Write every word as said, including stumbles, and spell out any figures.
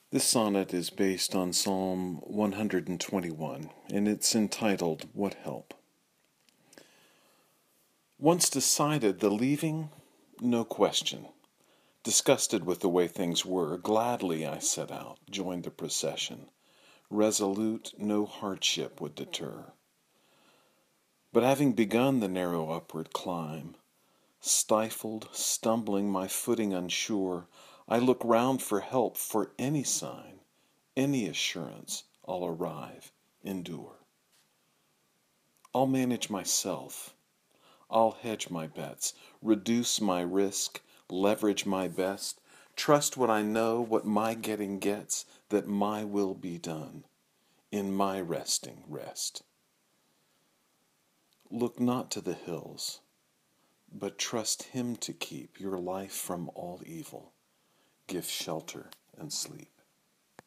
This sonnet is based on Psalm one hundred twenty-one, and it's entitled, What Help? Once decided the leaving, no question. Disgusted with the way things were, gladly I set out, joined the procession. Resolute, no hardship would deter. But having begun the narrow upward climb, stifled, stumbling, my footing unsure, I look round for help, for any sign, any assurance, I'll arrive, endure. I'll manage myself. I'll hedge my bets, reduce my risk, leverage my best, trust what I know, what my getting gets, that my will be done, in my resting rest. Look not to the hills, but trust Him to keep your life from all evil. Give shelter and sleep.